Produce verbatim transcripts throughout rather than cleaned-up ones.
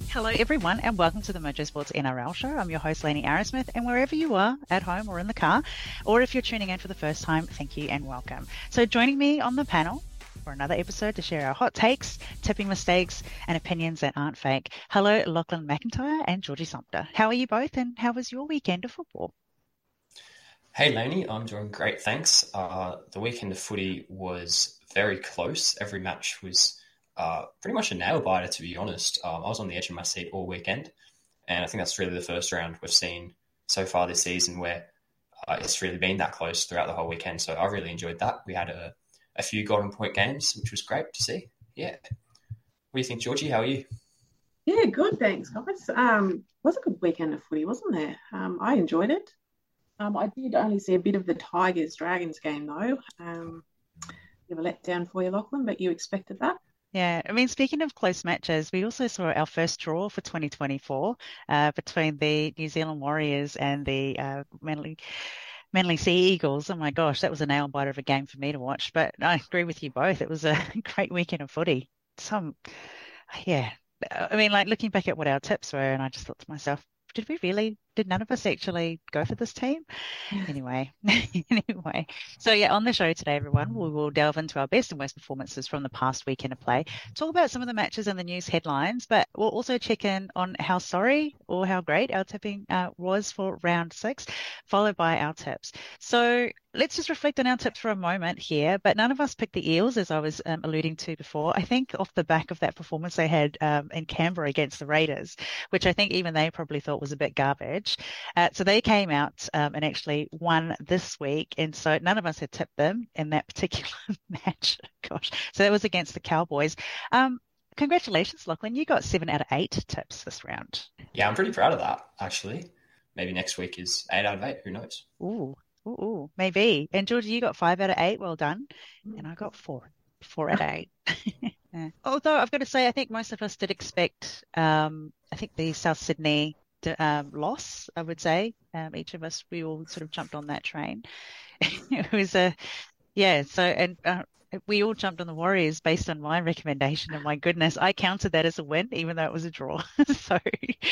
Hello, everyone, and welcome to the Mojo Sports N R L show. I'm your host, Lainey Arrowsmith, and wherever you are, at home or in the car, or if you're tuning in for the first time, thank you and welcome. So joining me on the panel for another episode to share our hot takes, tipping mistakes, and opinions that aren't fake. Hello, Lachlan McIntyre and Georgie Sumpter. How are you both, and how was your weekend of football? Hey, Lainey, I'm doing great, thanks. Uh, the weekend of footy was very close. Every match was Uh, pretty much a nail biter, to be honest. Um, I was on the edge of my seat all weekend, and I think that's really the first round we've seen so far this season where uh, it's really been that close throughout the whole weekend. So I really enjoyed that. We had a, a few golden point games, which was great to see. Yeah. What do you think, Georgie? How are you? Yeah, good, thanks, guys. Um, it was a good weekend of footy, wasn't there? Um, I enjoyed it. Um, I did only see a bit of the Tigers-Dragons game, though. Um, bit of a letdown for you, Lachlan, but you expected that. Yeah, I mean, speaking of close matches, we also saw our first draw for twenty twenty-four uh, between the New Zealand Warriors and the uh, Manly Manly Sea Eagles. Oh my gosh, that was a nail biter of a game for me to watch. But I agree with you both. It was a great weekend of footy. Some, yeah, I mean, like looking back at what our tips were, and I just thought to myself, did we really, did none of us actually go for this team? Anyway, anyway. So yeah, on the show today, everyone, we will delve into our best and worst performances from the past weekend of play, talk about some of the matches and the news headlines, but we'll also check in on how sorry or how great our tipping uh, was for round six, followed by our tips. So let's just reflect on our tips for a moment here, but none of us picked the Eels, as I was um, alluding to before. I think off the back of that performance they had um, in Canberra against the Raiders, which I think even they probably thought was a bit garbage. Uh, so they came out um, and actually won this week, and so none of us had tipped them in that particular match. Gosh, so that was against the Cowboys. Um, congratulations, Lachlan. You got seven out of eight tips this round. Yeah, I'm pretty proud of that, actually. Maybe next week is eight out of eight. Who knows? Ooh. Ooh, ooh, maybe. And Georgie, you got five out of eight. Well done. And I got four, four out of eight. Yeah. Although I've got to say, I think most of us did expect, um, I think the South Sydney um, loss, I would say. Um, each of us, we all sort of jumped on that train. It was a, yeah, so, and uh, we all jumped on the Warriors based on my recommendation, and my goodness, I counted that as a win, even though it was a draw. So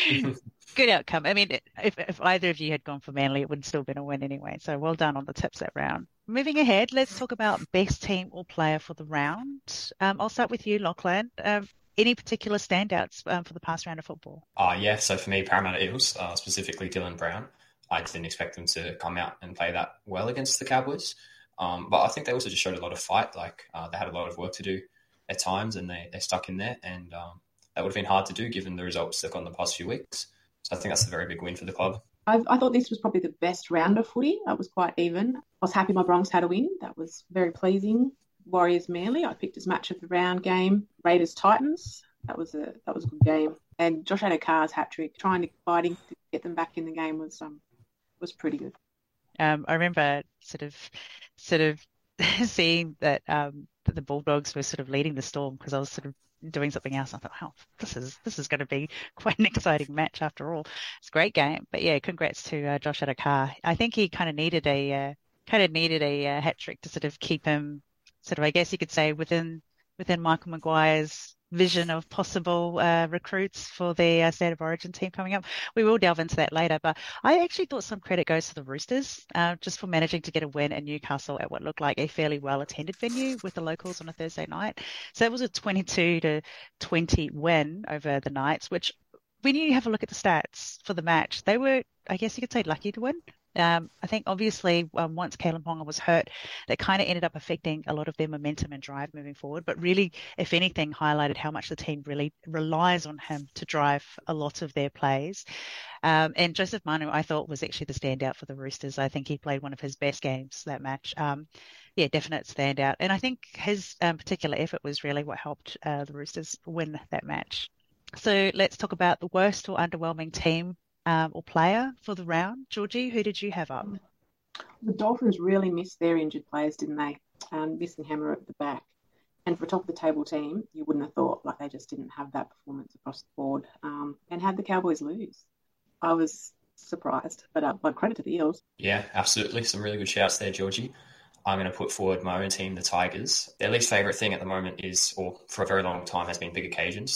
good outcome. I mean, if, if either of you had gone for Manly, it would have still been a win anyway. So well done on the tips that round. Moving ahead, let's talk about best team or player for the round. Um, I'll start with you, Lachlan. Um, any particular standouts um, for the past round of football? Uh, yeah, so for me, Parramatta Eagles, uh, specifically Dylan Brown, I didn't expect them to come out and play that well against the Cowboys. Um, but I think they also just showed a lot of fight. Like uh, they had a lot of work to do at times, and they, they stuck in there. And um, that would have been hard to do given the results they've got in the past few weeks. So I think that's a very big win for the club. I, I thought this was probably the best round of footy. It was quite even. I was happy my Bronx had a win. That was very pleasing. Warriors Manly, I picked as match of the round game. Raiders Titans, that was a that was a good game. And Josh Addo-Carr's hat trick, trying to fighting to get them back in the game was um was pretty good. Um, I remember sort of, sort of seeing that, um, that the Bulldogs were sort of leading the storm because I was sort of doing something else. I thought, wow, this is this is going to be quite an exciting match after all. It's a great game, but yeah, congrats to uh, Josh Addo-Carr. I think he kind of needed a uh, kind of needed a uh, hat trick to sort of keep him sort of, I guess you could say, within within Michael Maguire's vision of possible uh, recruits for the uh, State of Origin team coming up. We will delve into that later, but I actually thought some credit goes to the Roosters uh, just for managing to get a win in Newcastle at what looked like a fairly well-attended venue with the locals on a Thursday night. So that was a twenty-two to twenty win over the Knights, which when you have a look at the stats for the match, they were, I guess you could say, lucky to win. Um, I think obviously um, once Kalyn Ponga was hurt, that kind of ended up affecting a lot of their momentum and drive moving forward. But really, if anything, highlighted how much the team really relies on him to drive a lot of their plays. Um, and Joseph Manu, I thought, was actually the standout for the Roosters. I think he played one of his best games that match. Um, yeah, definite standout. And I think his um, particular effort was really what helped uh, the Roosters win that match. So let's talk about the worst or underwhelming team Um, or player for the round. Georgie, who did you have up? The Dolphins really missed their injured players, didn't they? Um, missing Hammer at the back. And for a top-of-the-table team, you wouldn't have thought, like, they just didn't have that performance across the board. Um, and had the Cowboys lose. I was surprised, but uh, by credit to the Eels. Yeah, absolutely. Some really good shouts there, Georgie. I'm going to put forward my own team, the Tigers. Their least favourite thing at the moment is, or for a very long time, has been big occasions. They've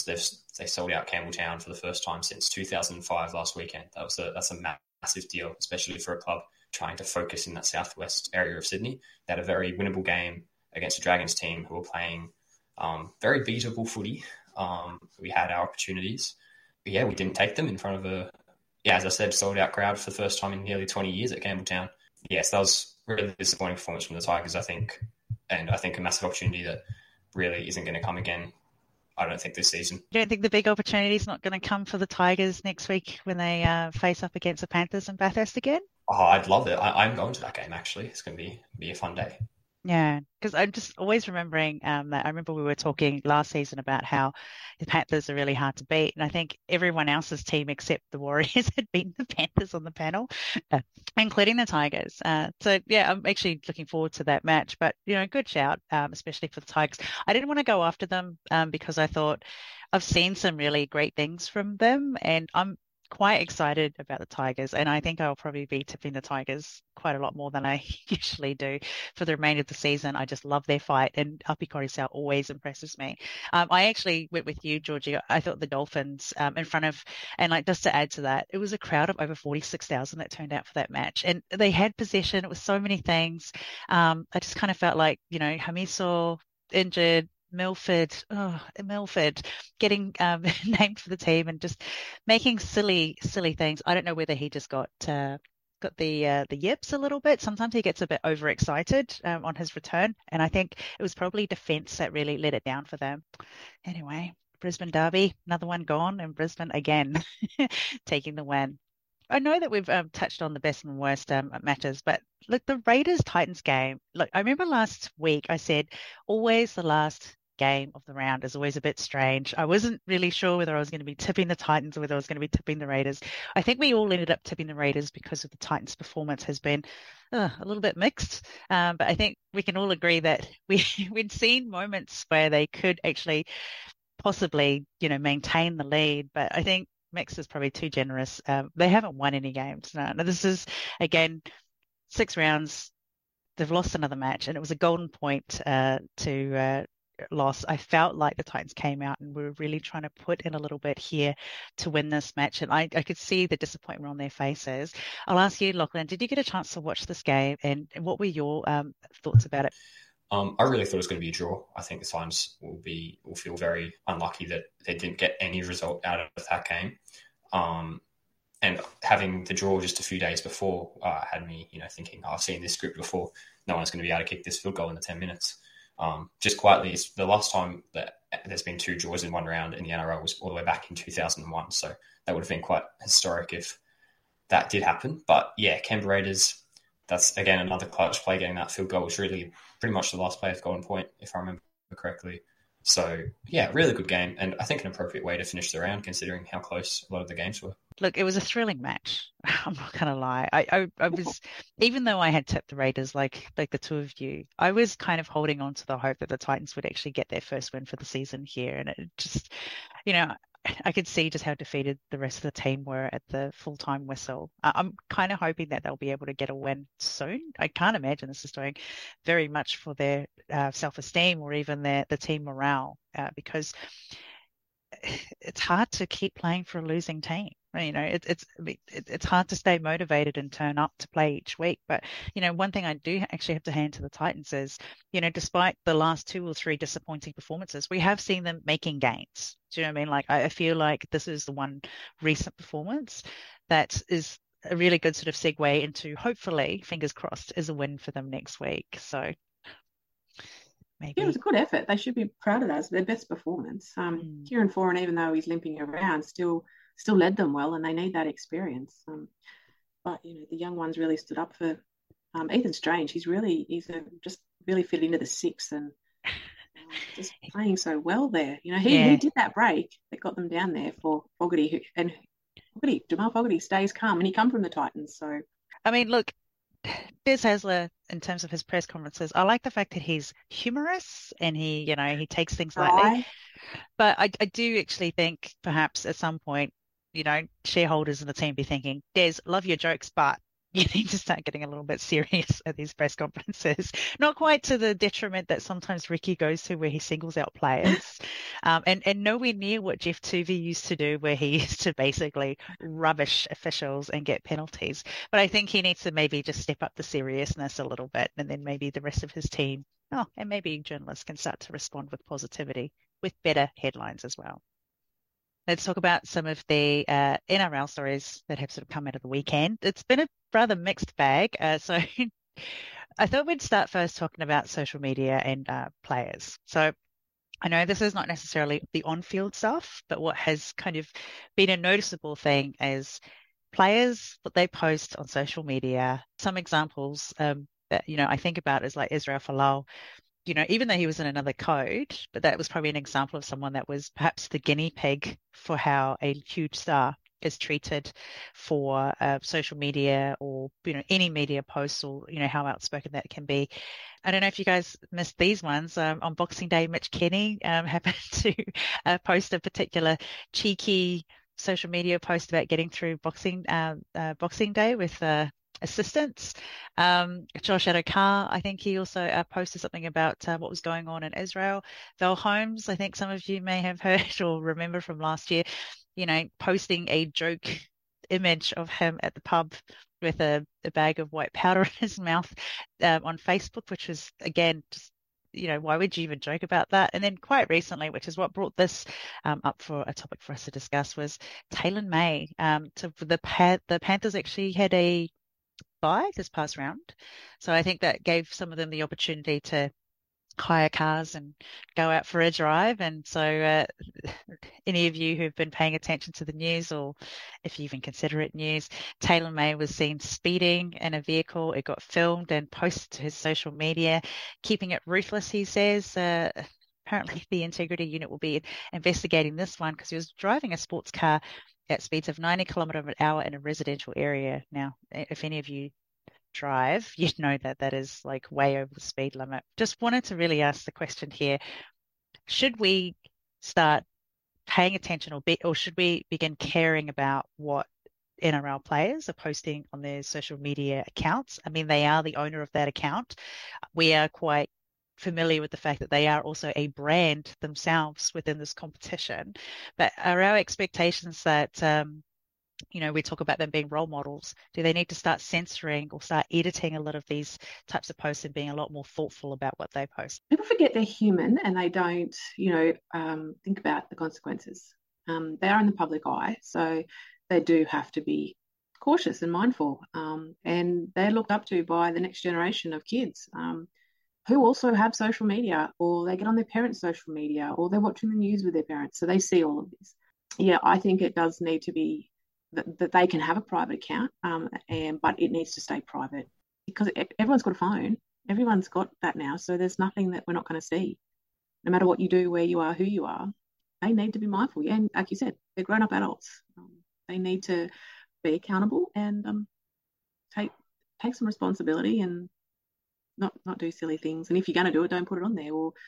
they sold out Campbelltown for the first time since two thousand five last weekend. That was a that's a massive deal, especially for a club trying to focus in that southwest area of Sydney. They had a very winnable game against the Dragons team who were playing um, very beatable footy. Um, we had our opportunities. But yeah, we didn't take them in front of a, yeah, as I said, sold out crowd for the first time in nearly twenty years at Campbelltown. Yes, that was really disappointing performance from the Tigers, I think. And I think a massive opportunity that really isn't going to come again, I don't think, this season. You don't think the big opportunity is not going to come for the Tigers next week when they uh, face up against the Panthers in Bathurst again? Oh, I'd love it. I, I'm going to that game, actually. It's going to be be a fun day. Yeah, because I'm just always remembering um, that I remember we were talking last season about how the Panthers are really hard to beat. And I think everyone else's team except the Warriors had beaten the Panthers on the panel, uh, including the Tigers. Uh, so, yeah, I'm actually looking forward to that match. But, you know, good shout, um, especially for the Tigers. I didn't want to go after them um, because I thought I've seen some really great things from them. And I'm quite excited about the Tigers, and I think I'll probably be tipping the Tigers quite a lot more than I usually do for the remainder of the season. I just love their fight, and Api Koroisau always impresses me. Um, I actually went with you, Georgie. I thought the Dolphins um, in front of, and like just to add to that, it was a crowd of over forty-six thousand that turned out for that match, and they had possession. It was so many things. Um, I just kind of felt like, you know, Hamiso injured, Milford, oh, Milford getting um, named for the team and just making silly, silly things. I don't know whether he just got uh, got the uh, the yips a little bit. Sometimes he gets a bit overexcited um, on his return, and I think it was probably defence that really let it down for them. Anyway, Brisbane Derby, another one gone, and Brisbane again taking the win. I know that we've um, touched on the best and worst um, matters, but look, the Raiders-Titans game, look, I remember last week I said always the last game of the round is always a bit strange. I wasn't really sure whether I was going to be tipping the Titans or whether I was going to be tipping the Raiders. I think we all ended up tipping the Raiders because of the Titans' performance has been uh, a little bit mixed. Um, but I think we can all agree that we, we'd seen moments where they could actually possibly, you know, maintain the lead. But I think mix is probably too generous. Um, they haven't won any games. No, no, this is, again, six rounds. They've lost another match, and it was a golden point uh, to uh, loss. I felt like the Titans came out and were really trying to put in a little bit here to win this match, and I, I could see the disappointment on their faces. I'll ask you, Lachlan, did you get a chance to watch this game, and what were your um, thoughts about it? Um, I really thought it was going to be a draw. I think the Titans will be will feel very unlucky that they didn't get any result out of that game. Um, and having the draw just a few days before uh, had me, you know, thinking, oh, I've seen this script before. No one's going to be able to kick this field goal in the ten minutes. Um, just quietly, it's the last time that there's been two draws in one round in the N R L was all the way back in two thousand one. So that would have been quite historic if that did happen. But yeah, Canberra Raiders, that's again another clutch play. Getting that field goal was really pretty much the last play of Golden Point, if I remember correctly. So yeah, really good game, and I think an appropriate way to finish the round considering how close a lot of the games were. Look, it was a thrilling match. I'm not gonna lie. I, I, I was, even though I had tipped the Raiders, like like the two of you, I was kind of holding on to the hope that the Titans would actually get their first win for the season here, and it just, you know, I could see just how defeated the rest of the team were at the full-time whistle. I'm kind of hoping that they'll be able to get a win soon. I can't imagine this is doing very much for their uh, self-esteem or even their the team morale, uh, because it's hard to keep playing for a losing team. You know, it, it's it, it's hard to stay motivated and turn up to play each week. But, you know, one thing I do actually have to hand to the Titans is, you know, despite the last two or three disappointing performances, we have seen them making gains. Do you know what I mean? Like, I, I feel like this is the one recent performance that is a really good sort of segue into, hopefully, fingers crossed, is a win for them next week. So maybe. Yeah, it was a good effort. They should be proud of that. It's their best performance. Um, mm. Kieran Foran, even though he's limping around, still still led them well, and they need that experience. Um, but you know, the young ones really stood up for um, Ethan Strange. He's really he's a, just really fit into the six and uh, just playing so well there. You know, he, yeah. he did that break that got them down there for Fogarty, who, and Fogarty, Jamal Fogarty stays calm, and he come from the Titans. So, I mean, look, Des Hasler, in terms of his press conferences, I like the fact that he's humorous and he, you know, he takes things lightly. Right. But I, I do actually think perhaps at some point, you know, shareholders in the team be thinking, Des, love your jokes, but you need to start getting a little bit serious at these press conferences. Not quite to the detriment that sometimes Ricky goes to, where he singles out players, um, and and nowhere near what Jeff Tuvey used to do, where he used to basically rubbish officials and get penalties. But I think he needs to maybe just step up the seriousness a little bit, and then maybe the rest of his team, oh, and maybe journalists can start to respond with positivity, with better headlines as well. Let's talk about some of the uh, N R L stories that have sort of come out of the weekend. It's been a rather mixed bag. Uh, so I thought we'd start first talking about social media and uh, players. So I know this is not necessarily the on-field stuff, but what has kind of been a noticeable thing is players, what they post on social media. Some examples um, that, you know, I think about is like Israel Folau. You know, even though he was in another code, but that was probably an example of someone that was perhaps the guinea pig for how a huge star is treated for uh, social media, or, you know, any media posts, or, you know, how outspoken that can be. I don't know if you guys missed these ones. Um, on Boxing Day, Mitch Kenny um, happened to uh, post a particular cheeky social media post about getting through Boxing uh, uh, Boxing Day with uh, assistance. Um, Josh Adokar, I think he also uh, posted something about uh, what was going on in Israel. Val Holmes, I think some of you may have heard or remember from last year, you know, posting a joke image of him at the pub with a, a bag of white powder in his mouth um, on Facebook, which was, again, just, you know, why would you even joke about that? And then quite recently, which is what brought this um, up for a topic for us to discuss, was Taylor May. Um, so the pa- the Panthers actually had a bye this past round. So I think that gave some of them the opportunity to hire cars and go out for a drive. And so uh, any of you who've been paying attention to the news, or if you even consider it news, Taylor May was seen speeding in a vehicle. It got filmed and posted to his social media, keeping it ruthless, he says. Uh, apparently the integrity unit will be investigating this one because he was driving a sports car at speeds of ninety kilometers an hour in a residential area. Now, if any of you drive, you'd know that that is like way over the speed limit. Just wanted to really ask the question here: should we start paying attention, or be, or should we begin caring about what N R L players are posting on their social media accounts? I mean, they are the owner of that account. We are quite familiar with the fact that they are also a brand themselves within this competition. But are our expectations that, um, you know, we talk about them being role models, do they need to start censoring or start editing a lot of these types of posts and being a lot more thoughtful about what they post? People forget they're human and they don't, you know, um, think about the consequences. Um, they are in the public eye, so they do have to be cautious and mindful. Um, and they're looked up to by the next generation of kids um, who also have social media, or they get on their parents' social media, or they're watching the news with their parents, so they see all of this. Yeah, I think it does need to be that, that they can have a private account, um, and but it needs to stay private, because everyone's got a phone. Everyone's got that now, so there's nothing that we're not going to see. No matter what you do, where you are, who you are, they need to be mindful. And like you said, they're grown-up adults. Um, they need to be accountable and um, take take some responsibility and not not do silly things. And if you're going to do it, don't put it on there, or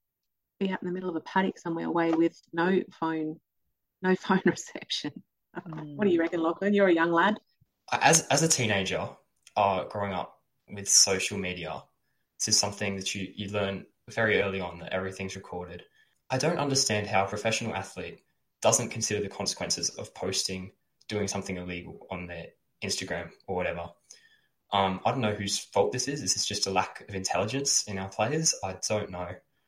be out in the middle of a paddock somewhere away with no phone, no phone reception. Mm. What do you reckon, Lachlan? You're a young lad. As as a teenager, uh, growing up with social media, this is something that you, you learn very early on, that everything's recorded. I don't understand how a professional athlete doesn't consider the consequences of posting, doing something illegal on their Instagram or whatever. Um, I don't know whose fault this is. Is this just a lack of intelligence in our players? I don't know.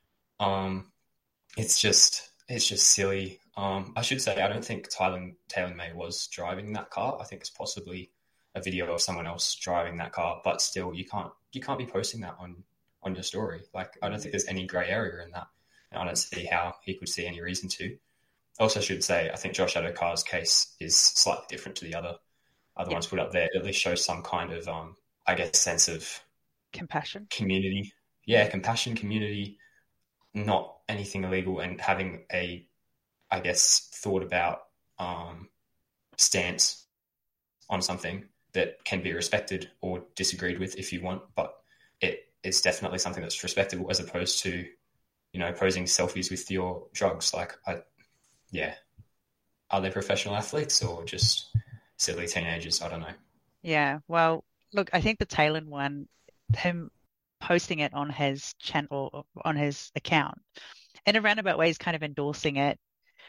Um, it's just it's just silly. Um, I should say I don't think Tyler, Taylor May was driving that car. I think it's possibly a video of someone else driving that car. But still, you can't you can't be posting that on, on your story. Like, I don't think there's any grey area in that. And I don't see how he could see any reason to. Also, should say I think Josh Adokar's case is slightly different to the other other yeah. ones put up there. It at least shows some kind of um, I guess sense of compassion, community. Yeah, compassion, community. Not anything illegal, and having a, I guess, thought about um, stance on something that can be respected or disagreed with if you want, but it is definitely something that's respectable, as opposed to, you know, posing selfies with your drugs. Like, I, yeah, are they professional athletes or just silly teenagers? I don't know. Yeah. Well, look, I think the Talon one, him posting it on his channel, on his account, in a roundabout way, is kind of endorsing it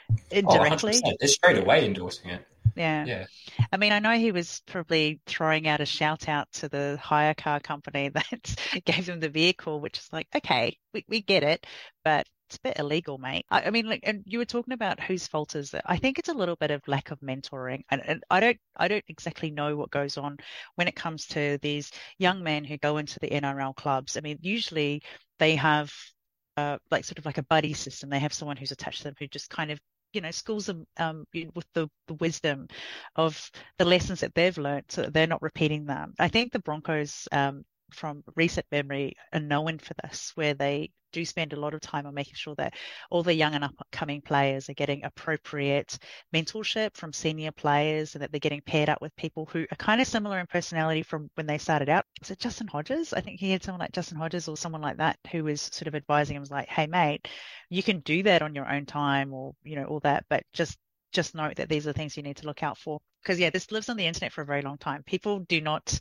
Oh, indirectly. one hundred percent. They're straight away endorsing it. Yeah. Yeah. I mean, I know he was probably throwing out a shout out to the hire car company that gave them the vehicle, which is like, okay, we, we get it, but it's a bit illegal, mate. I, I mean, like, and you were talking about whose fault is it? I think it's a little bit of lack of mentoring, and, and I don't, I don't exactly know what goes on when it comes to these young men who go into the N R L clubs. I mean, usually they have. Uh, like sort of like a buddy system. They have someone who's attached to them who just kind of you know schools them um, with the, the wisdom of the lessons that they've learned so that they're not repeating them. I think the Broncos, um, from recent memory, are known for this, where they do spend a lot of time on making sure that all the young and upcoming players are getting appropriate mentorship from senior players and that they're getting paired up with people who are kind of similar in personality from when they started out. Was it Justin Hodges? I think he had someone like Justin Hodges or someone like that who was sort of advising him, was like, hey, mate, you can do that on your own time, or, you know, all that, but just just note that these are things you need to look out for. Because yeah, this lives on the internet for a very long time. People do not,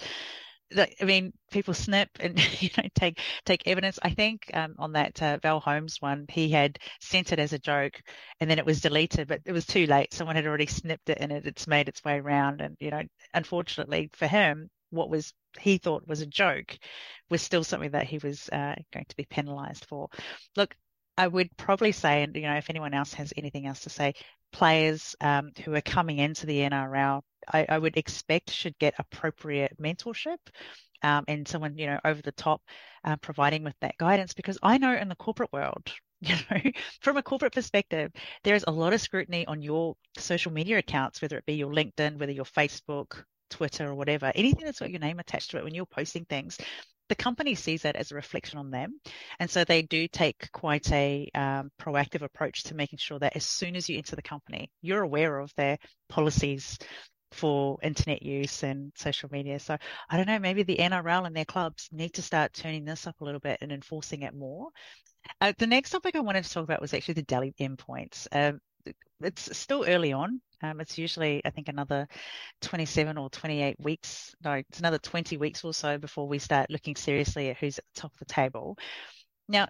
I mean, people snip and you know take take evidence. I think um, on that uh, Val Holmes one, he had sent it as a joke, and then it was deleted, but it was too late. Someone had already snipped it, and it, it's made its way around. And you know, unfortunately for him, what was he thought was a joke was still something that he was uh, going to be penalised for. Look, I would probably say, and you know, if anyone else has anything else to say, players um, who are coming into the N R L, I, I would expect should get appropriate mentorship um, and someone, you know, over the top uh, providing with that guidance. Because I know in the corporate world, you know, from a corporate perspective, there's a lot of scrutiny on your social media accounts, whether it be your LinkedIn, whether your Facebook, Twitter, or whatever, anything that's got your name attached to it when you're posting things. The company sees that as a reflection on them. And so they do take quite a um, proactive approach to making sure that as soon as you enter the company, you're aware of their policies for internet use and social media. So I don't know, maybe the N R L and their clubs need to start turning this up a little bit and enforcing it more. Uh, the next topic I wanted to talk about was actually the Dally M points. Um, it's still early on. Um, it's usually, I think, another twenty-seven or twenty-eight weeks. No, it's another twenty weeks or so before we start looking seriously at who's at the top of the table. Now,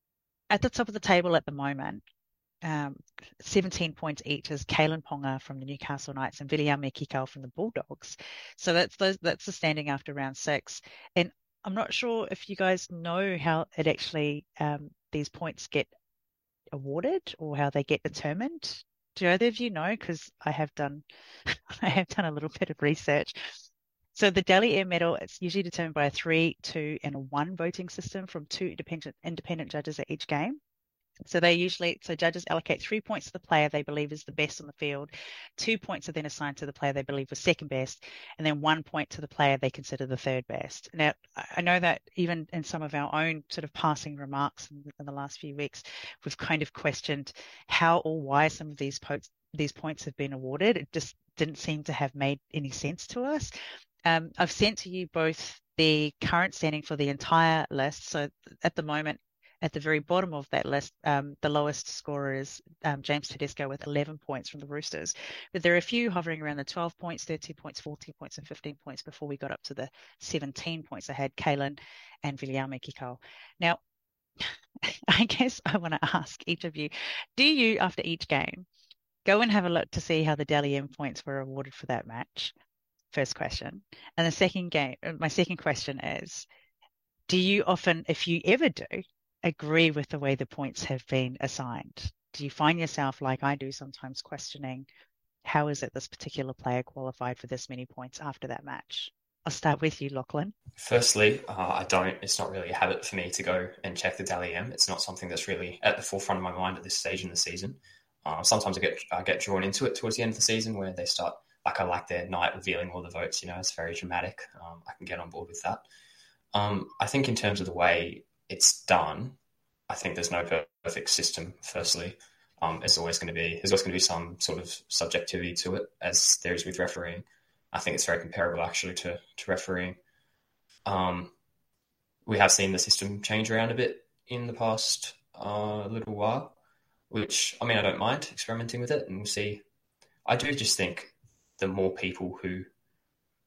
at the top of the table at the moment, um, seventeen points each is Kalyn Ponga from the Newcastle Knights and Viliame Kikau from the Bulldogs. So that's those, that's the standing after round six. And I'm not sure if you guys know how it actually um, these points get awarded or how they get determined. Do either of you know? Because I have done, I have done a little bit of research. So the Dally M medal, it's usually determined by a three, two, and a one voting system from two independent independent judges at each game. So they usually, so judges allocate three points to the player they believe is the best on the field. Two points are then assigned to the player they believe was second best, and then one point to the player they consider the third best. Now, I know that even in some of our own sort of passing remarks in, in the last few weeks, we've kind of questioned how or why some of these points these points have been awarded. It just didn't seem to have made any sense to us. Um, I've sent to you both the current standing for the entire list. So at the moment, at the very bottom of that list, um, the lowest scorer is um, James Tedesco with eleven points from the Roosters. But there are a few hovering around the twelve points, thirteen points, fourteen points, and fifteen points before we got up to the seventeen points I had Kalyn and Viliame Kikau. Now, I guess I want to ask each of you, do you, after each game, go and have a look to see how the Dally M points were awarded for that match? First question. And the second game, my second question is, do you often, if you ever do, agree with the way the points have been assigned? Do you find yourself, like I do, sometimes questioning, how is it this particular player qualified for this many points after that match? I'll start with you, Lachlan. Firstly, uh, I don't, it's not really a habit for me to go and check the Dally M. It's not something that's really at the forefront of my mind at this stage in the season. Uh, sometimes I get I get drawn into it towards the end of the season where they start, like I like their night revealing all the votes, you know, it's very dramatic. Um, I can get on board with that. Um, I think in terms of the way it's done, I think there's no perfect system, firstly. Um, there's always going to be there's always going to be some sort of subjectivity to it, as there is with refereeing. I think it's very comparable, actually, to, to refereeing. Um, we have seen the system change around a bit in the past uh, little while, which, I mean, I don't mind experimenting with it and we'll see. I do just think the more people who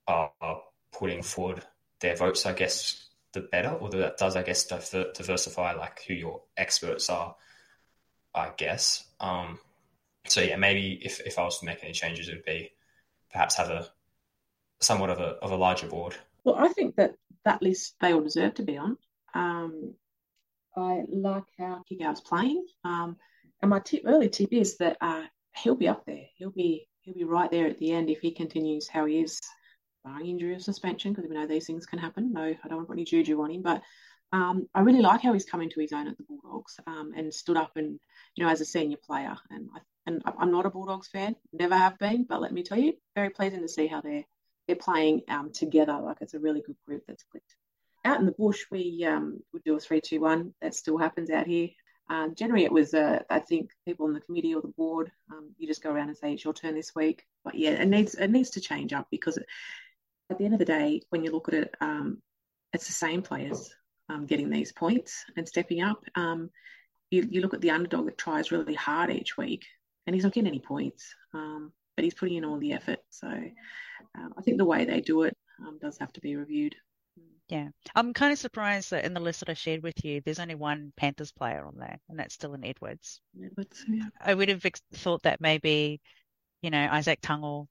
are, are putting forward their votes, I guess, the better, or that does, I guess, diver- diversify like who your experts are, I guess. Um, so yeah, maybe if, if I was to make any changes, it would be perhaps have a somewhat of a of a larger board. Well, I think that that list they all deserve to be on. Um, I like how Kikau's playing. Um, and my tip, early tip is that uh, he'll be up there. He'll be he'll be right there at the end if he continues how he is, barring injury or suspension, because we know these things can happen. No, I don't want to put any juju on him, but um, I really like how he's come into his own at the Bulldogs um, and stood up and you know as a senior player. And I, and I'm not a Bulldogs fan, never have been, but let me tell you, very pleasing to see how they're they're playing um, together. Like it's a really good group that's clicked. Out in the bush, we um, would do a three two one. That still happens out here. Um, generally, it was, uh, I think, people on the committee or the board, um, you just go around and say, it's your turn this week. But yeah, it needs it needs to change up because it, at the end of the day, when you look at it, um, it's the same players um, getting these points and stepping up. Um, you, you look at the underdog that tries really hard each week and he's not getting any points, um, but he's putting in all the effort. So uh, I think the way they do it um, does have to be reviewed. Yeah, I'm kind of surprised that in the list that I shared with you, there's only one Panthers player on there, and that's Dylan Edwards. Edwards, yeah. I would have ex- thought that maybe, you know, Isaac Tungle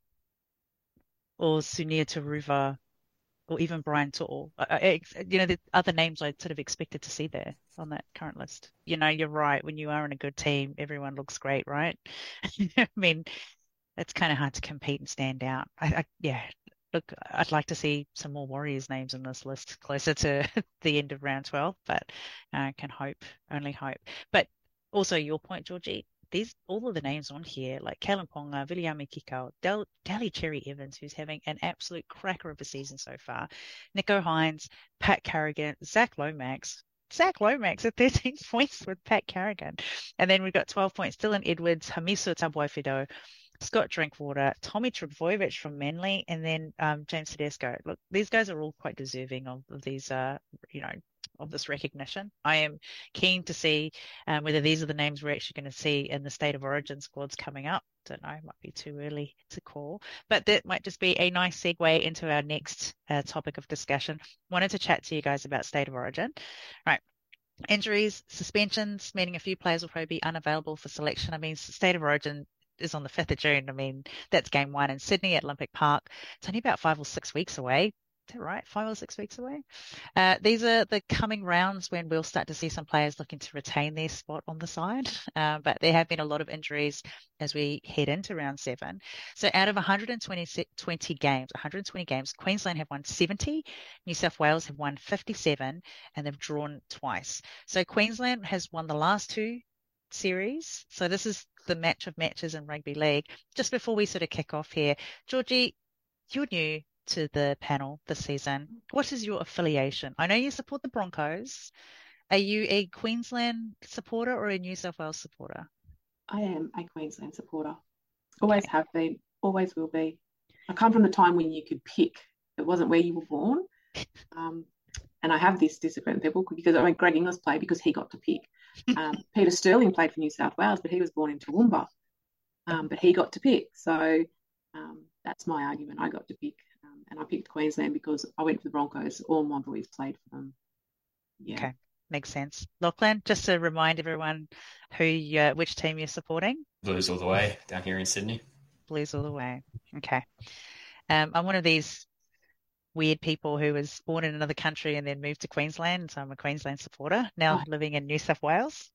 or Sunir Taruva or even Brian To'o, I, I, you know, the other names I sort of expected to see there on that current list. You know, you're right. When you are in a good team, everyone looks great, right? I mean, it's kind of hard to compete and stand out. I, I yeah. Look, I'd like to see some more Warriors names on this list closer to the end of round twelve, but I uh, can hope, only hope. But also your point, Georgie, these all of the names on here, like Kalyn Ponga, Viliami Kikau, Del, Daly Cherry Evans, who's having an absolute cracker of a season so far, Nicho Hynes, Pat Carrigan, Zach Lomax, Zach Lomax at thirteen points with Pat Carrigan. And then we've got twelve points, Dylan Edwards, Hamiso Tabuai-Fidow, Scott Drinkwater, Tommy Trbojevic from Manly, and then um, James Tedesco. Look, these guys are all quite deserving of, of these, uh, you know, of this recognition. I am keen to see um, whether these are the names we're actually going to see in the State of Origin squads coming up. Don't know, might be too early to call, but that might just be a nice segue into our next uh, topic of discussion. Wanted to chat to you guys about State of Origin. All right. Injuries, suspensions, meaning a few players will probably be unavailable for selection. I mean, State of Origin is on the fifth of June. I mean, that's game one in Sydney at Olympic Park. It's only about five or six weeks away. Is that right? Five or six weeks away? Uh, these are the coming rounds when we'll start to see some players looking to retain their spot on the side. Uh, but there have been a lot of injuries as we head into round seven. So out of one hundred twenty, twenty games, one hundred twenty games, Queensland have won seventy, New South Wales have won fifty-seven, and they've drawn twice. So Queensland has won the last two series. So this is the match of matches in rugby league. Just before we sort of kick off here, Georgie, you're new to the panel this season. What is your affiliation? I know you support the Broncos. Are you a Queensland supporter or a New South Wales supporter? I am a Queensland supporter. Always okay. have been, always will be. I come from the time when you could pick. It wasn't where you were born. Um, and I have this disagreement with people because I mean, Greg Inglis played because he got to pick. Um, Peter Sterling played for New South Wales, but he was born in Toowoomba. Um, but he got to pick. So um, that's my argument. I got to pick. Um, and I picked Queensland because I went for the Broncos. All my boys played for them. Yeah. Okay. Makes sense. Lachlan, just to remind everyone who you, uh, which team you're supporting. Blues all the way down here in Sydney. Blues all the way. Okay. Um, I'm one of these weird people who was born in another country and then moved to Queensland. So I'm a Queensland supporter now, oh. living in New South Wales.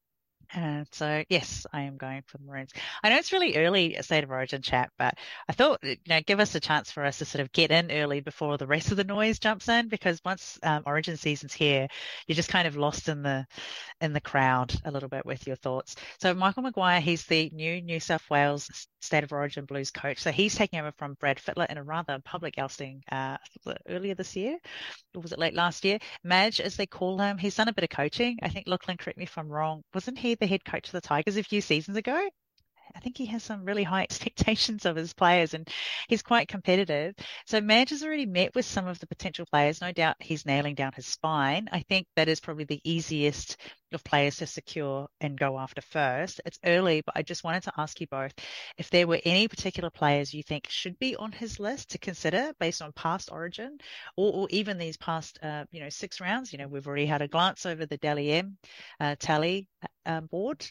Uh, so yes, I am going for the Maroons. I know it's really early State of Origin chat, but I thought, you know, give us a chance for us to sort of get in early before the rest of the noise jumps in, because once um, Origin season's here, you're just kind of lost in the in the crowd a little bit with your thoughts. So Michael Maguire, he's the new New South Wales State of Origin Blues coach. So he's taking over from Brad Fittler in a rather public ousting uh, earlier this year, or was it late last year? Madge, as they call him, he's done a bit of coaching. I think, Lachlan, correct me if I'm wrong, wasn't he the head coach of the Tigers a few seasons ago? I think he has some really high expectations of his players, and he's quite competitive. So Madge has already met with some of the potential players. No doubt he's nailing down his spine. I think that is probably the easiest of players to secure and go after first. It's early, but I just wanted to ask you both if there were any particular players you think should be on his list to consider based on past Origin, or, or even these past, uh, you know, six rounds. You know, we've already had a glance over the Dally M uh, tally uh, board,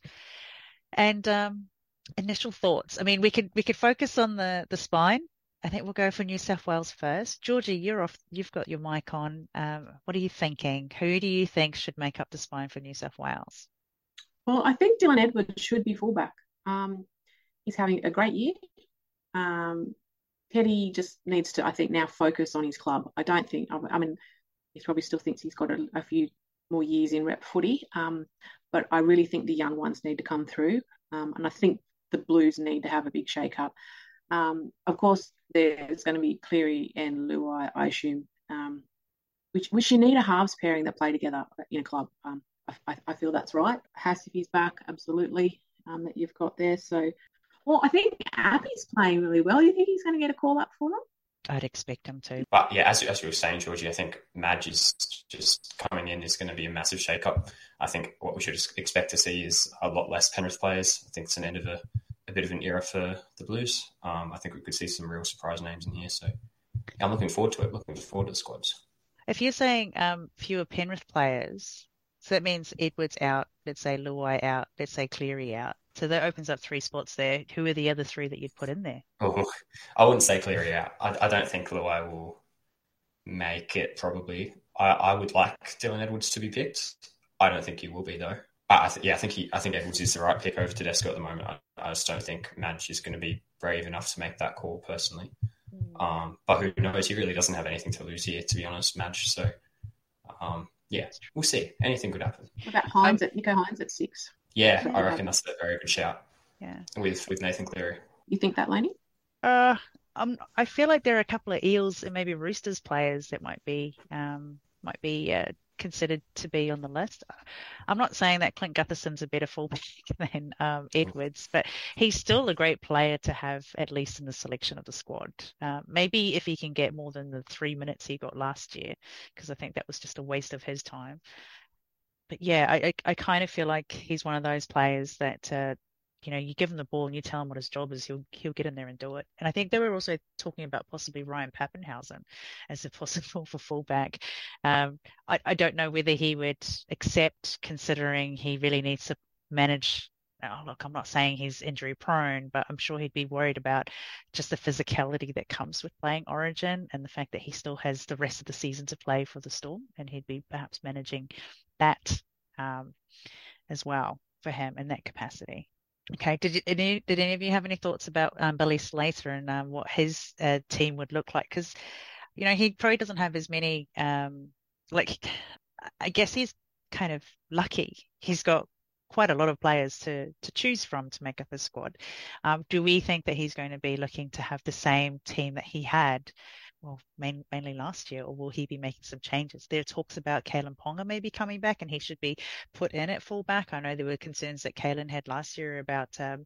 and um, initial thoughts. I mean, we could we could focus on the the spine. I think we'll go for New South Wales first. Georgie, you're off. You've got your mic on. Um, what are you thinking? Who do you think should make up the spine for New South Wales? Well, I think Dylan Edwards should be fullback. Um, he's having a great year. Um, Teddy just needs to, I think, now focus on his club. I don't think, I mean, he probably still thinks he's got a, a few more years in rep footy, um, but I really think the young ones need to come through, um, and I think the Blues need to have a big shake-up. Um, of course, there's going to be Cleary and Luai, I assume, um, which which you need a halves pairing that play together in a club. Um, I, I feel that's right. Haas, if he's back, absolutely, um, that you've got there. So, well, I think Abby's playing really well. You think he's going to get a call up for them? I'd expect him to. But yeah, as, as you were saying, Georgie, I think Madge is just coming in is going to be a massive shake-up. I think what we should expect to see is a lot less Penrith players. I think it's an end of a, a bit of an era for the Blues. Um, I think we could see some real surprise names in here. So yeah, I'm looking forward to it, looking forward to the squads. If you're saying um, fewer Penrith players, so that means Edwards out, let's say Luai out, let's say Cleary out. So that opens up three spots there. Who are the other three that you'd put in there? Oh, I wouldn't say Cleary out. I, I don't think Luai will make it, probably. I, I would like Dylan Edwards to be picked. I don't think he will be, though. I, I th- yeah, I think he, I think Edwards is the right pick over Tedesco at the moment. I, I just don't think Madge is going to be brave enough to make that call, personally. Mm. Um, but who knows? He really doesn't have anything to lose here, to be honest, Madge. So, um, yeah, we'll see. Anything could happen. What about Hines at Nicho Hines at six? Yeah, I reckon that's a very good shout. Yeah, with with Nathan Cleary. You think that, Lainey? Uh, um, I feel like there are a couple of Eels and maybe Roosters players that might be um might be uh, considered to be on the list. I'm not saying that Clint Gutherson's a better fullback than um, Edwards, but he's still a great player to have at least in the selection of the squad. Uh, maybe if he can get more than the three minutes he got last year, because I think that was just a waste of his time. But yeah, I, I, I kind of feel like he's one of those players that, uh, you know, you give him the ball and you tell him what his job is, he'll he'll get in there and do it. And I think they were also talking about possibly Ryan Pappenhausen as a possible for fullback. Um, I, I don't know whether he would accept, considering he really needs to manage. Oh, look, I'm not saying he's injury prone, but I'm sure he'd be worried about just the physicality that comes with playing Origin and the fact that he still has the rest of the season to play for the Storm, and he'd be perhaps managing that um, as well for him in that capacity. Okay, did you, any, did any of you have any thoughts about um, Billy Slater and um, what his uh, team would look like? Because, you know, he probably doesn't have as many, um, like, I guess he's kind of lucky. He's got quite a lot of players to to choose from to make up his squad. Um, do we think that he's going to be looking to have the same team that he had, well, main, mainly last year, or will he be making some changes? There are talks about Kalen Ponga maybe coming back and he should be put in at fullback. I know there were concerns that Kalen had last year about um,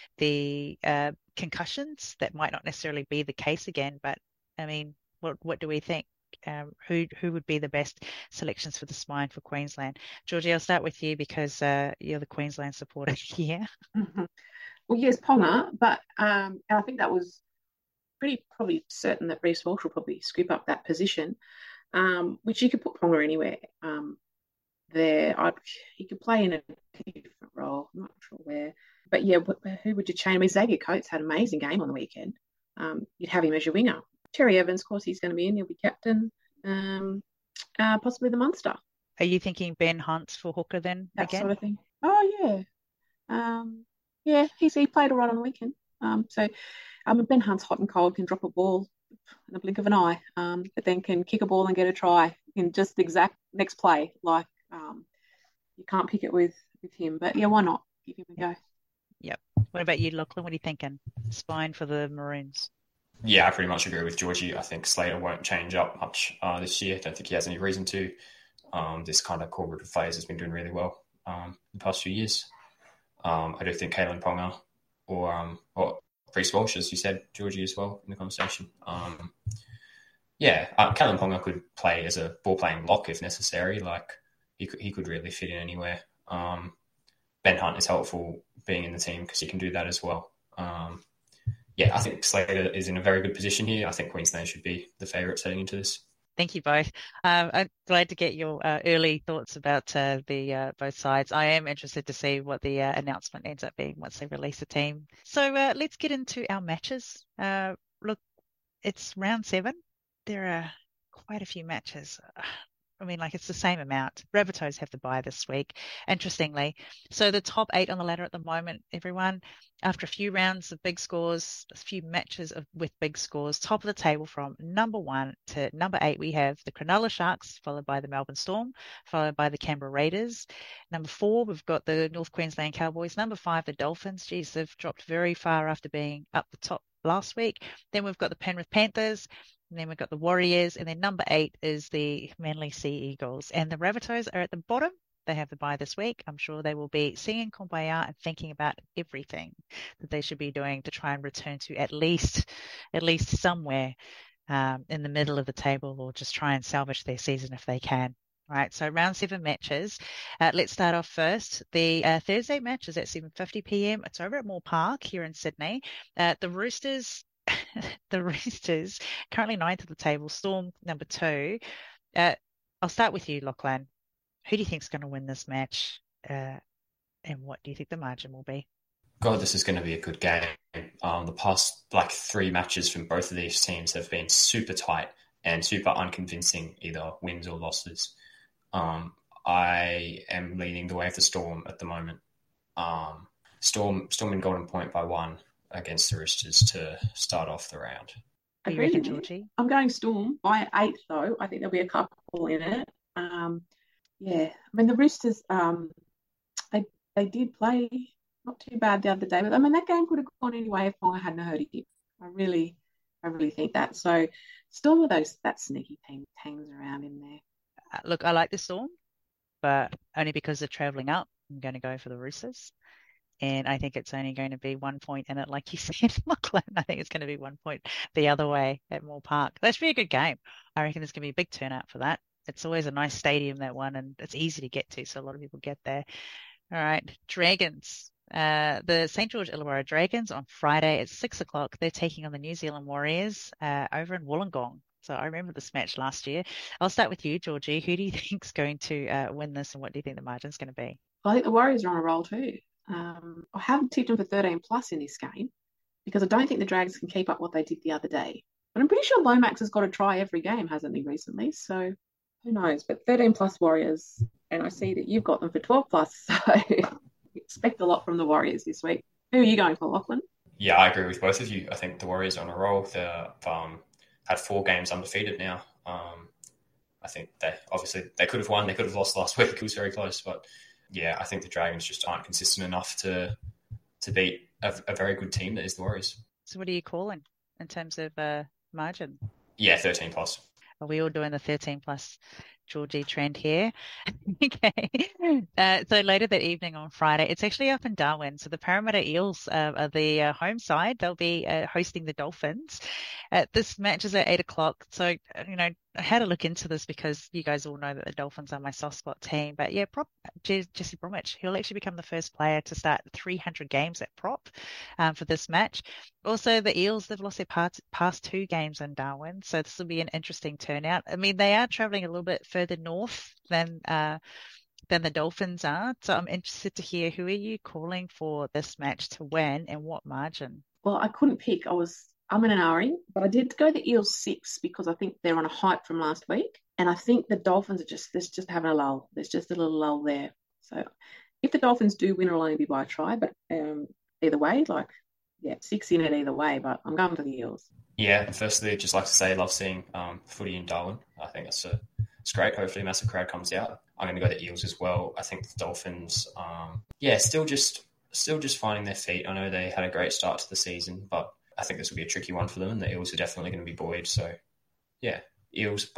the uh, concussions. That might not necessarily be the case again, but I mean, what what do we think? Um, who who would be the best selections for the spine for Queensland? Georgie, I'll start with you because uh, you're the Queensland supporter here. Mm-hmm. Well, yes, Ponga, but um, I think that was pretty probably certain that Reece Walsh will probably scoop up that position, um, which you could put Ponga anywhere um, there. I'd, he could play in a different role. I'm not sure where. But, yeah, who would you change? I mean, Xavier Coates had an amazing game on the weekend. Um, you'd have him as your winger. Terry Evans, of course, he's going to be in. He'll be captain. Um, uh, possibly the Munster. Are you thinking Ben Hunt for hooker then that again? Sort of thing. Oh, yeah. Um, yeah, he's, he played all right on the weekend. Um, so, I mean, Ben Hunt's hot and cold, can drop a ball in the blink of an eye, um, but then can kick a ball and get a try in just the exact next play. Like, um, you can't pick it with, with him. But, yeah, why not? Give him a go. Yep. What about you, Lachlan? What are you thinking? Spine for the Maroons? Yeah, I pretty much agree with Georgie. I think Slater won't change up much uh, this year. I don't think he has any reason to. Um, this kind of core group of players has been doing really well um, the past few years. Um, I do think Kalen Ponga or um, or Reece Walsh, as you said, Georgie as well in the conversation. Um, yeah, uh, Callum Ponga could play as a ball playing lock if necessary. Like he could, he could really fit in anywhere. Um, Ben Hunt is helpful being in the team because he can do that as well. Um, yeah, I think Slater is in a very good position here. I think Queensland should be the favourite heading into this. Thank you both. Um, I'm glad to get your uh, early thoughts about uh, the uh, both sides. I am interested to see what the uh, announcement ends up being once they release the team. So uh, let's get into our matches. Uh, look, it's round seven. There are quite a few matches. I mean, like it's the same amount. Rabbitohs have the bye this week, interestingly. So the top eight on the ladder at the moment, everyone, after a few rounds of big scores, a few matches of, with big scores, top of the table from number one to number eight, we have the Cronulla Sharks, followed by the Melbourne Storm, followed by the Canberra Raiders. Number four, we've got the North Queensland Cowboys. Number five, the Dolphins. Geez, they've dropped very far after being up the top last week. Then we've got the Penrith Panthers. And then we've got the Warriors, and then number eight is the Manly Sea Eagles. And the Rabbitohs are at the bottom. They have the bye this week. I'm sure they will be singing Kumbaya and thinking about everything that they should be doing to try and return to at least, at least somewhere um, in the middle of the table, or just try and salvage their season if they can. All right, so round seven matches. Uh, let's start off first. The uh, Thursday match is at seven fifty p.m. It's over at Moore Park here in Sydney. Uh, the Roosters. The Roosters, currently ninth at the table, Storm number two. Uh, I'll start with you, Lachlan. Who do you think is going to win this match? Uh, and what do you think the margin will be? God, this is going to be a good game. Um, the past like three matches from both of these teams have been super tight and super unconvincing, either wins or losses. Um, I am leaning the way of the Storm at the moment. Um, Storm, Storm in Golden Point by one against the Roosters to start off the round. Are you reckon, Georgie? I'm going Storm by eight, though. I think there'll be a couple in it. Um, yeah, I mean the Roosters. Um, they they did play not too bad the other day, but I mean that game could have gone anyway if Ponga hadn't hurt him. I really, I really think that. So Storm are those that sneaky team hangs around in there. Uh, look, I like the Storm, but only because they're travelling up. I'm going to go for the Roosters. And I think it's only going to be one point in it, like you said, Lachlan. I think it's going to be one point the other way at Moore Park. That should be a good game. I reckon there's going to be a big turnout for that. It's always a nice stadium, that one, and it's easy to get to, so a lot of people get there. All right, Dragons. Uh, the Saint George Illawarra Dragons on Friday at six o'clock. They're taking on the New Zealand Warriors uh, over in Wollongong. So I remember this match last year. I'll start with you, Georgie. Who do you think is going to uh, win this, and what do you think the margin's going to be? I think the Warriors are on a roll too. Um, I haven't tipped them for thirteen plus in this game because I don't think the Dragons can keep up what they did the other day. But I'm pretty sure Lomax has got to try every game, hasn't he, recently? So who knows? But thirteen plus Warriors, and I see that you've got them for twelve plus, so expect a lot from the Warriors this week. Who are you going for, Lachlan? Yeah, I agree with both of you. I think the Warriors are on a roll. They've um, had four games undefeated now. Um, I think they obviously they could have won, they could have lost last week. It was very close, but yeah, I think the Dragons just aren't consistent enough to to beat a, a very good team that is the Warriors. So what are you calling in terms of uh, margin? Yeah, thirteen plus. Are we all doing the thirteen plus Georgie trend here? Okay. Uh, so later that evening on Friday, it's actually up in Darwin. So the Parramatta Eels uh, are the uh, home side. They'll be uh, hosting the Dolphins. Uh, this match is at eight o'clock. So, you know, I had to look into this because you guys all know that the Dolphins are my soft spot team. But yeah, prop Jesse Bromwich, he'll actually become the first player to start three hundred games at prop um, for this match. Also, the Eels, they've lost their past, past two games in Darwin. So this will be an interesting turnout. I mean, they are traveling a little bit further north than uh, than the Dolphins are. So I'm interested to hear, who are you calling for this match to win and what margin? Well, I couldn't pick. I was I'm in an ahhing, but I did go the Eels six because I think they're on a hype from last week. And I think the Dolphins are just, there's just having a lull. There's just a little lull there. So if the Dolphins do win, it'll only be by a try. But um, either way, like, yeah, six in it either way. But I'm going for the Eels. Yeah, firstly, I'd just like to say I love seeing um, footy in Darwin. I think that's a, it's great. Hopefully a massive crowd comes out. I'm going to go the Eels as well. I think the Dolphins, um, yeah, still just still just finding their feet. I know they had a great start to the season, but I think this will be a tricky one for them, and the Eels are definitely going to be buoyed. So, yeah, Eels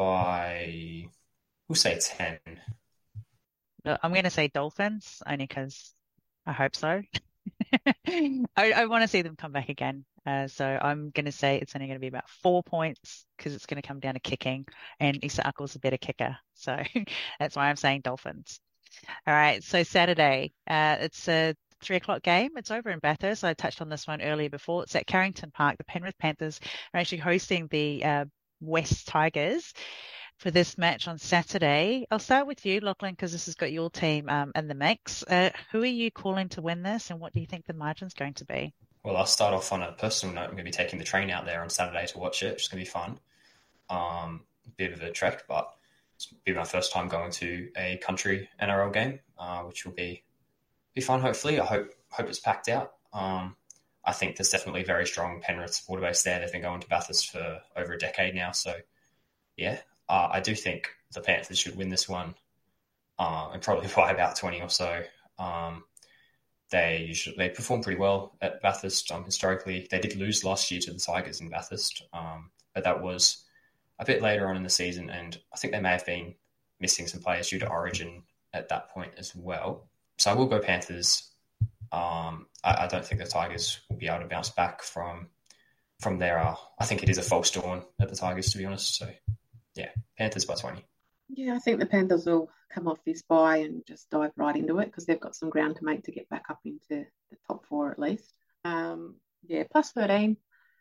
by, we'll say ten. I'm going to say Dolphins, only because I hope so. I, I want to see them come back again. Uh, so I'm going to say it's only going to be about four points because it's going to come down to kicking, and Issa Uckle's a better kicker. So that's why I'm saying Dolphins. All right. So Saturday, uh, it's a three o'clock game. It's over in Bathurst. I touched on this one earlier before. It's at Carrington Park. The Penrith Panthers are actually hosting the uh, West Tigers for this match on Saturday. I'll start with you, Lachlan, because this has got your team um, in the mix. Uh, who are you calling to win this, and what do you think the margin's going to be? Well, I'll start off on a personal note. I'm going to be taking the train out there on Saturday to watch it. It's going to be fun. Um, bit of a trek, but it's be my first time going to a country N R L game, uh, which will be be fun. Hopefully, I hope hope it's packed out. Um, I think there's definitely very strong Penrith supporter base there. They've been going to Bathurst for over a decade now, so yeah, uh, I do think the Panthers should win this one, uh, and probably by about twenty or so. Um, they usually they perform pretty well at Bathurst. Um, historically, they did lose last year to the Tigers in Bathurst, um, but that was a bit later on in the season, and I think they may have been missing some players due to Origin at that point as well. So I will go Panthers. Um, I, I don't think the Tigers will be able to bounce back from from there. Uh, I think it is a false dawn at the Tigers, to be honest. So yeah, Panthers by twenty. Yeah, I think the Panthers will come off this bye and just dive right into it because they've got some ground to make to get back up into the top four at least. Um, yeah, plus thirteen.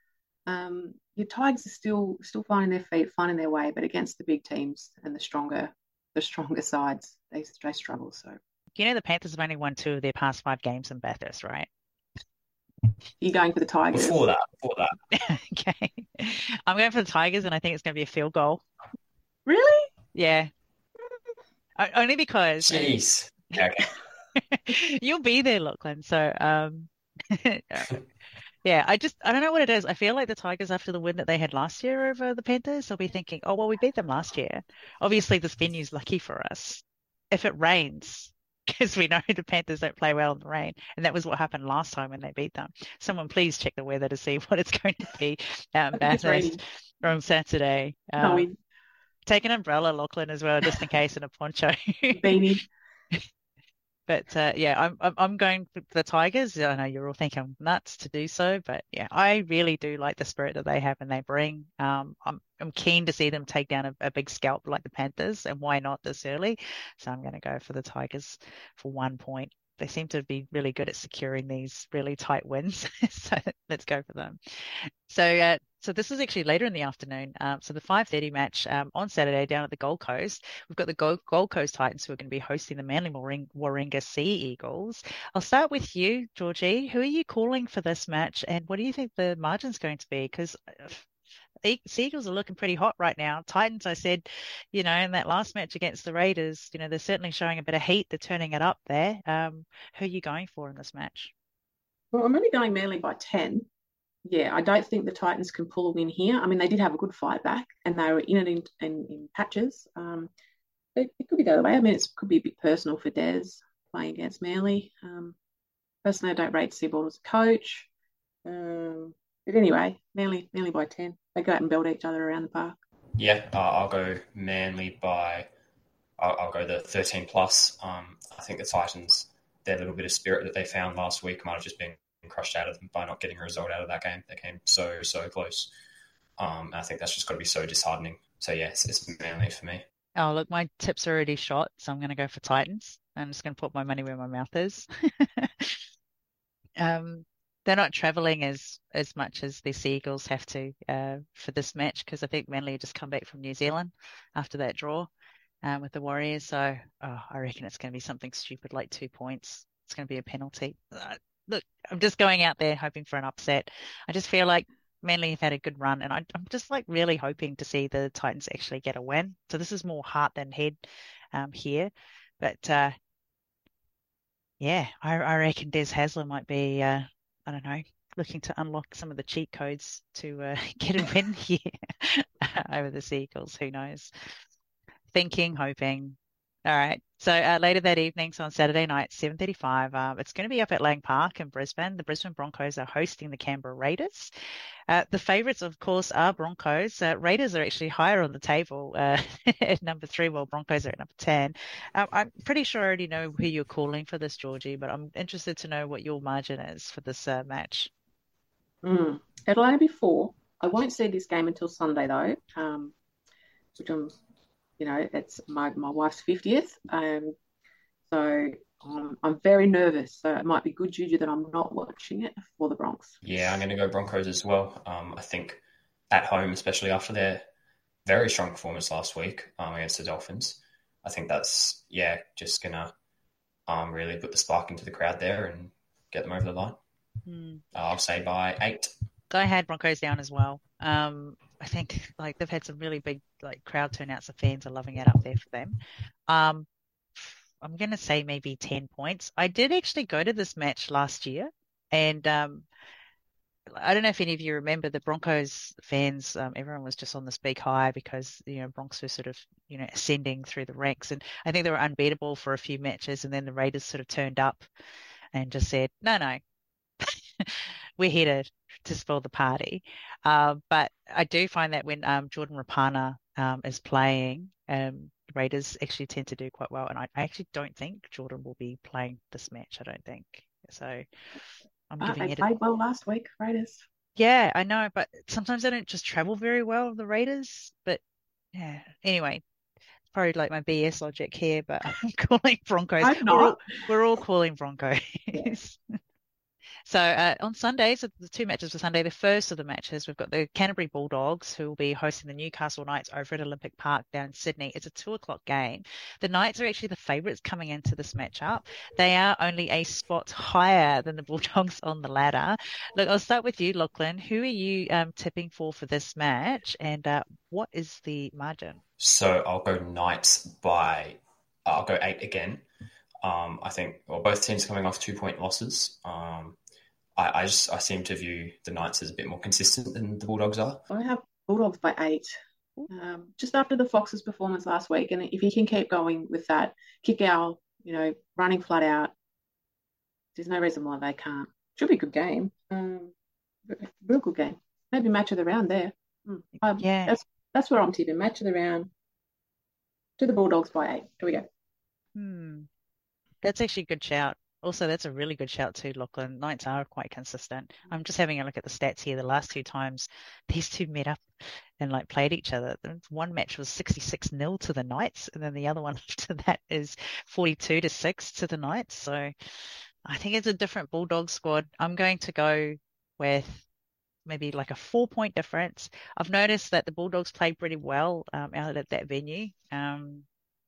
Um, your Tigers are still still finding their feet, finding their way, but against the big teams and the stronger the stronger sides, they they struggle. So You know the Panthers have only won two of their past five games in Bathurst, right? you're going for the Tigers. Before that, before that. Okay. I'm going for the Tigers, and I think it's going to be a field goal. Really? Yeah. O- Only because Jeez. Yeah, okay. you'll be there, Lachlan. So, um, yeah, I just, I don't know what it is. I feel like the Tigers, after the win that they had last year over the Panthers, they'll be thinking, oh, well, we beat them last year. Obviously, this venue's lucky for us. If it rains, because we know the Panthers don't play well in the rain, and that was what happened last time when they beat them. Someone please check the weather to see what it's going to be um, Bathurst on Saturday. Um, No, take an umbrella, Lachlan, as well, just in case, and a poncho. beanie. But uh, yeah, I'm, I'm I'm going for the Tigers. I know you're all thinking I'm nuts to do so, but yeah, I really do like the spirit that they have and they bring. Um, I'm I'm keen to see them take down a, a big scalp like the Panthers, and why not this early? So I'm going to go for the Tigers for one point. They seem to be really good at securing these really tight wins, so let's go for them. So, uh, so this is actually later in the afternoon. Um, so the five thirty match um, on Saturday down at the Gold Coast. We've got the Gold, Gold Coast Titans who are going to be hosting the Manly Warring- Warringah Sea Eagles. I'll start with you, Georgie. Who are you calling for this match, and what do you think the margin's going to be? Because the Eagles are looking pretty hot right now. Titans, I said, you know, in that last match against the Raiders, you know, they're certainly showing a bit of heat. They're turning it up there. Um, who are you going for in this match? Well, I'm only going Manly by ten. Yeah, I don't think the Titans can pull a win here. I mean, they did have a good fight back and they were in it in, in, in patches. Um, it, it could be the other way. I mean, it could be a bit personal for Des playing against Manly. Um, personally, I don't rate Seabold as a coach. Um, but anyway, Manly, Manly by ten. They go out and belt each other around the park. Yeah, uh, I'll go Manly by, I'll, I'll go the thirteen plus. Um, I think the Titans, their little bit of spirit that they found last week might have just been crushed out of them by not getting a result out of that game. They came so, so close. Um, I think that's just got to be so disheartening. So, yeah, it's, it's Manly for me. Oh, look, my tip's already shot, so I'm going to go for Titans. I'm just going to put my money where my mouth is. um, they're not traveling as as much as the Sea Eagles have to uh, for this match because I think Manly just come back from New Zealand after that draw um, with the Warriors. So oh, I reckon it's going to be something stupid like two points. It's going to be a penalty. Uh, look, I'm just going out there hoping for an upset. I just feel like Manly have had a good run, and I, I'm just like really hoping to see the Titans actually get a win. So this is more heart than head um, here. But uh, yeah, I, I reckon Des Hasler might be, uh, I don't know, looking to unlock some of the cheat codes to uh, get a win here over the Sea Eagles. Who knows? Thinking, hoping. All right. So uh, later that evening, so on Saturday night, seven thirty-five, um, it's going to be up at Lang Park in Brisbane. The Brisbane Broncos are hosting the Canberra Raiders. Uh, the favourites, of course, are Broncos. Uh, Raiders are actually higher on the table uh, at number three, while Broncos are at number ten. Um, I'm pretty sure I already know who you're calling for this, Georgie, but I'm interested to know what your margin is for this uh, match. Mm. It'll only be four. I won't see this game until Sunday though, um, which I'm, you know, it's my my wife's fiftieth. Um, so I'm, I'm very nervous. So it might be good juju that I'm not watching it for the Bronx. Yeah, I'm going to go Broncos as well. Um, I think at home, especially after their very strong performance last week um, against the Dolphins, I think that's, yeah, just going to um, really put the spark into the crowd there and get them over the line. Hmm. Uh, I'll say by eight. I had Broncos down as well. Um, I think like they've had some really big like crowd turnouts. The fans are loving it up there for them. Um, I'm going to say maybe ten points. I did actually go to this match last year, and um, I don't know if any of you remember the Broncos fans. Um, everyone was just on this big high because you know Bronx were sort of you know ascending through the ranks, and I think they were unbeatable for a few matches, and then the Raiders sort of turned up and just said, "No, no, we're here to to spoil the party." Uh, but I do find that when um, Jordan Rapana um, is playing, um, the Raiders actually tend to do quite well, and I, I actually don't think Jordan will be playing this match. I don't think so. I'm Uh, giving they it a played well last week, Raiders. yeah, I know, but sometimes they don't just travel very well, the Raiders. But yeah, anyway, probably like my B S logic here, but I'm calling Broncos. Hope We're all not. we're all calling Broncos. Yeah. So uh, on Sundays, the two matches for Sunday, the first of the matches, we've got the Canterbury Bulldogs who will be hosting the Newcastle Knights over at Olympic Park down in Sydney. It's a two o'clock game. The Knights are actually the favourites coming into this matchup. They are only a spot higher than the Bulldogs on the ladder. Look, I'll start with you, Lachlan. Who are you um, tipping for for this match, and uh, what is the margin? So I'll go Knights by, I'll go eight again. Um, I think well, both teams coming off two point losses. Um, I, I just I seem to view the Knights as a bit more consistent than the Bulldogs are. I have Bulldogs by eight. Um, just after the Foxes' performance last week, and if he can keep going with that kick out, you know, running flat out, there's no reason why they can't. Should be a good game. Um, real good game. Maybe match of the round there. Mm. Um, Yeah. that's that's where I'm tipping. Match of the round to the Bulldogs by eight. Here we go. Hmm. That's actually a good shout. Also, that's a really good shout too, Lachlan. Knights are quite consistent. I'm just having a look at the stats here. The last two times these two met up and like played each other, the one match was sixty-six nil to the Knights, and then the other one after that is forty-two to six to the Knights. So I think it's a different Bulldog squad. I'm going to go with maybe like a four point difference. I've noticed that the Bulldogs played pretty well um, out at that venue. Um,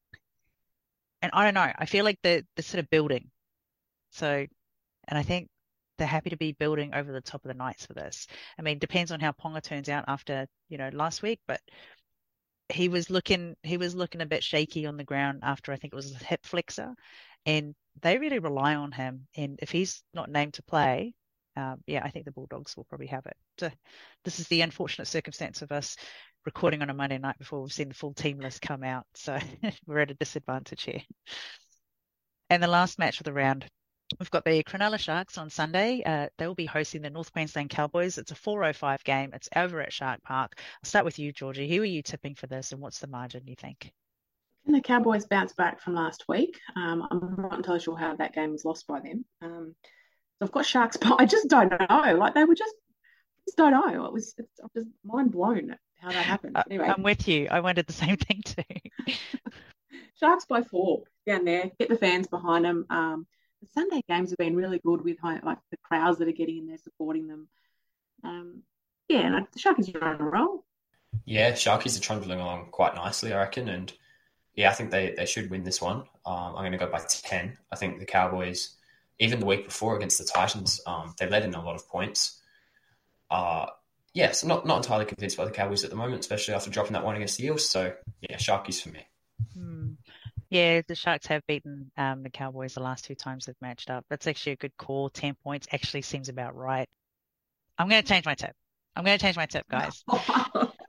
and I don't know, I feel like they're, they're sort of building. So, and I think they're happy to be building over the top of the Knights for this. I mean, depends on how Ponga turns out after, you know, last week, but he was looking he was looking a bit shaky on the ground after I think it was a hip flexor, and they really rely on him. And if he's not named to play, um, yeah, I think the Bulldogs will probably have it. So this is the unfortunate circumstance of us recording on a Monday night before we've seen the full team list come out. So we're at a disadvantage here. And the last match of the round, we've got the Cronulla Sharks on Sunday. Uh, they will be hosting the North Queensland Cowboys. It's a four oh five game. It's over at Shark Park. I'll start with you, Georgie. Who are you tipping for this, and what's the margin, you think? Can the Cowboys bounce back from last week? Um, I'm not entirely sure how that game was lost by them. Um, so I've got Sharks, but I just don't know. Like they were just, just don't know. It was, it's, I'm just mind blown at how that happened. Uh, Anyway, I'm with you. I wondered the same thing too. Sharks by four down there. Get the fans behind them. Um, the Sunday games have been really good with like the crowds that are getting in there supporting them. Um, yeah, and the Sharkies are on a roll. Yeah, Sharkies are trundling along quite nicely, I reckon, and yeah, I think they, they should win this one. Um, I'm going to go by ten. I think the Cowboys, even the week before against the Titans, um, they led in a lot of points. Uh, yeah, so not, not entirely convinced by the Cowboys at the moment, especially after dropping that one against the Eels. So yeah, Sharkies for me. Hmm. Yeah, the Sharks have beaten um, the Cowboys the last two times they've matched up. That's actually a good call. ten points actually seems about right. I'm going to change my tip. I'm going to change my tip, guys.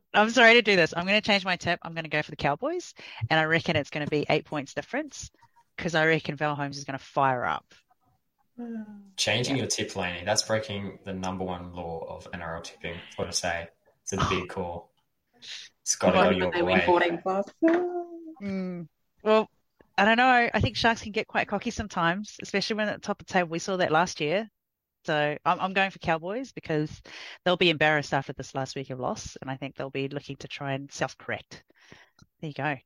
I'm sorry to do this. I'm going to change my tip. I'm going to go for the Cowboys, and I reckon it's going to be eight points difference because I reckon Val Holmes is going to fire up. Changing your tip, Laney. That's breaking the number one law of N R L tipping. What to say? It's a big call. It's got to go your They way. win fourteen plus. Mm. Well, I don't know. I think Sharks can get quite cocky sometimes, especially when at the top of the table. We saw that last year. So I'm, I'm going for Cowboys because they'll be embarrassed after this last week of loss, and I think they'll be looking to try and self-correct. There you go.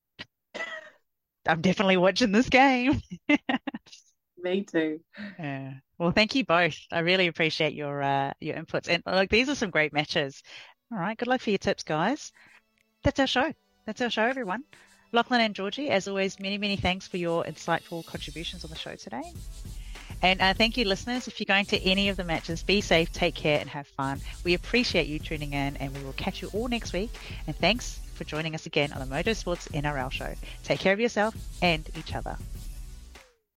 I'm definitely watching this game. Me too. Yeah. Well, thank you both. I really appreciate your uh, your inputs. And look, these are some great matches. All right. Good luck for your tips, guys. That's our show. That's our show, everyone. Lachlan and Georgie, as always, many, many thanks for your insightful contributions on the show today. And uh, thank you, listeners. If you're going to any of the matches, be safe, take care, and have fun. We appreciate you tuning in, and we will catch you all next week. And thanks for joining us again on the Motorsports N R L show. Take care of yourself and each other.